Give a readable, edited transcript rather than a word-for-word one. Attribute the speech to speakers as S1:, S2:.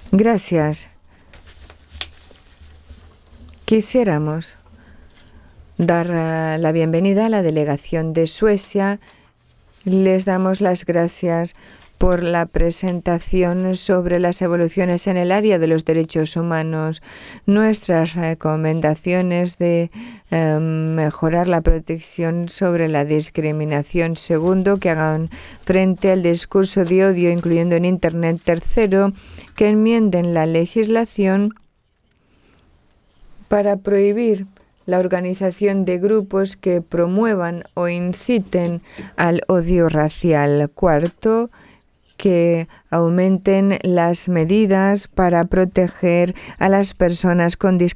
S1: Gracias. Quisiéramos dar la bienvenida a la delegación de Suecia. Les damos las gracias por la presentación sobre las evoluciones en el área de los derechos humanos, nuestras recomendaciones de mejorar la protección sobre la discriminación. Segundo, que hagan frente al discurso de odio, incluyendo en Internet. Tercero, que enmienden la legislación para prohibir la organización de grupos que promuevan o inciten al odio racial. Cuarto, que aumenten las medidas para proteger a las personas con discapacidad.